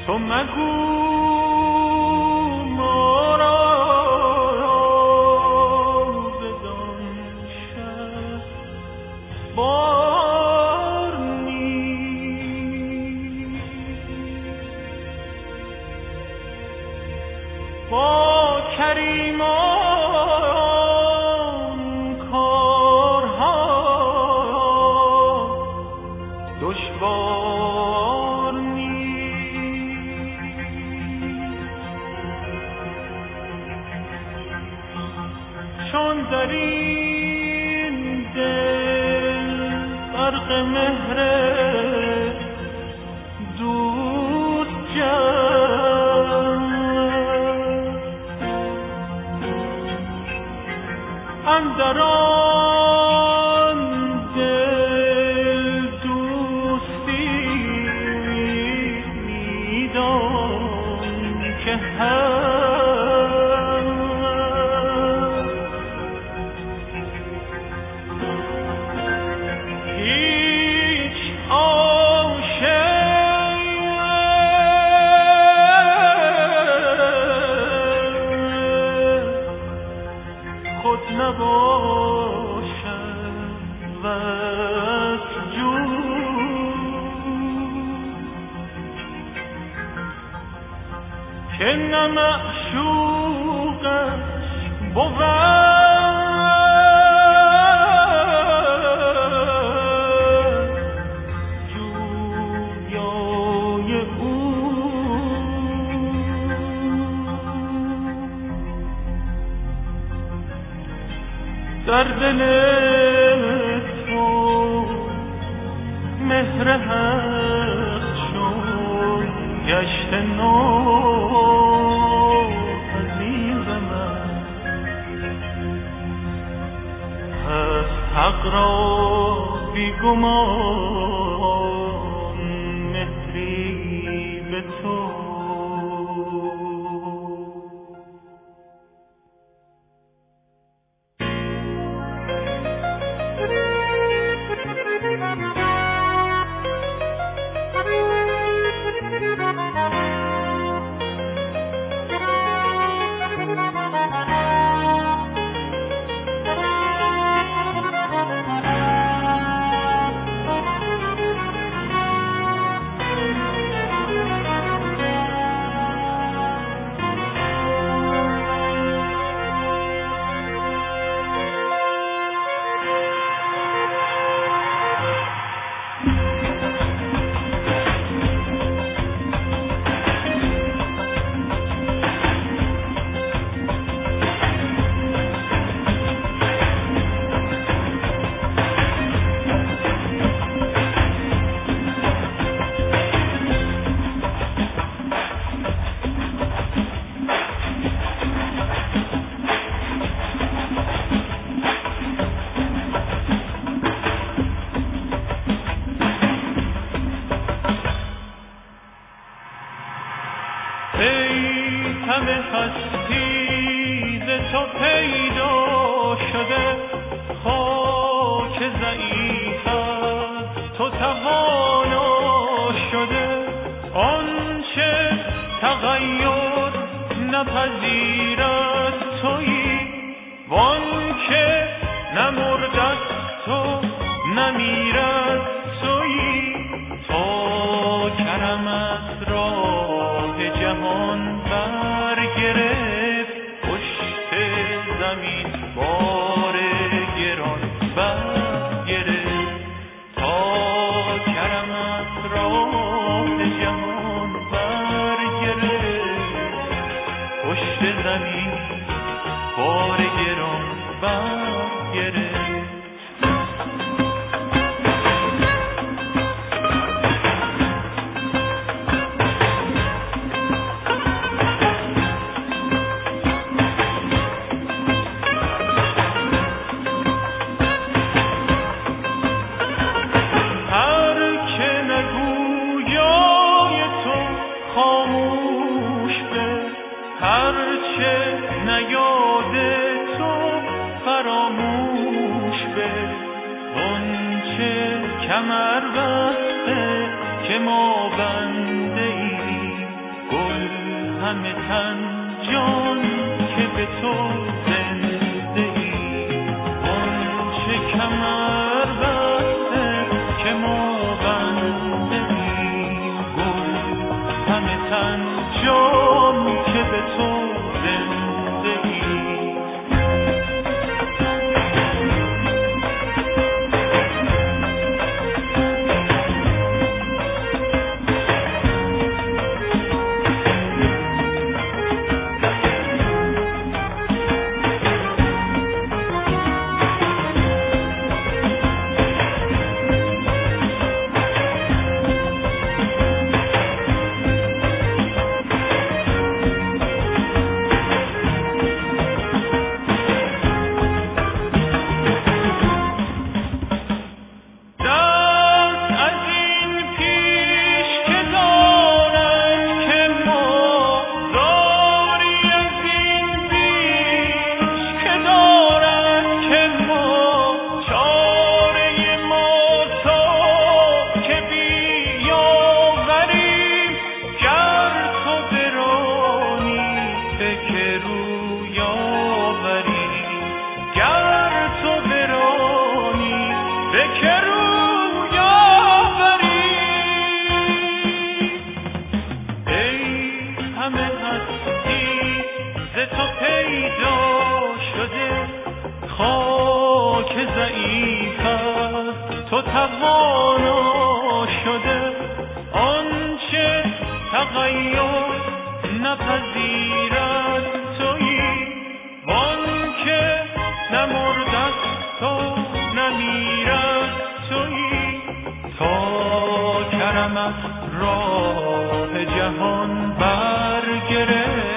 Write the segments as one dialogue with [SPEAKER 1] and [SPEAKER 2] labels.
[SPEAKER 1] تو مگو ما را بدان شب بار نیست با کریمان کارها دشوار نیست چون در این دل غرق مهر دوست جست اندر آن دل دوستی میدان که هست هیچ عاشق خود نباشد وز که نه معشوقش بود جویای او در دل تو مهر حق شد گشت نو عزیز من پس حق را بی گمان مهری به تو همه هستی ز تو پیدا شده خاک ضعیف است تو توانا شده آنچه تغییر نپذیرد تویی وانکه نمردد تو نمیرد تویی تو کرمت راه جهان برگرفت پشت زمین بار گران برگرفت تا کرمت راه جهان برگرفت پشت زمین بار گران برگرفت کمر بسته که ما بنده ایم همه تن جان که به تو زنده ای اون چه کمر بسته که ما بنده ایم گل همه تن جان که به تو زنده ای خاک ضعیف است تو توانا شده آنچه تغییر نپذیرد تویی وانکه نمردد تو نمیرد تویی تا کرمت راه جهان برگرفت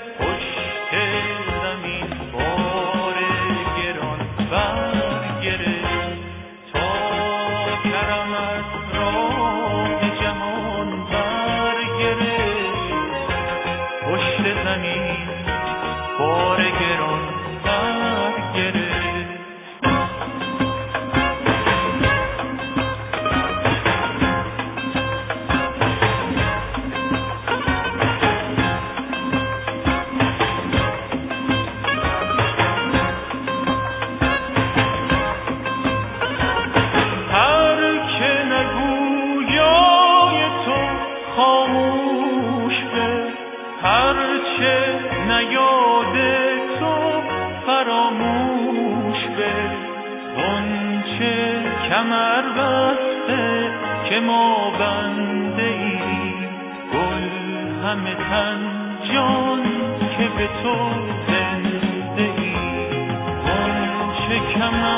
[SPEAKER 1] هرچه نیاد تو فراموش به اونچه کمر بسته که ما بنده ایم گل همه تن جان که به تو زنده ایم اونچه کمر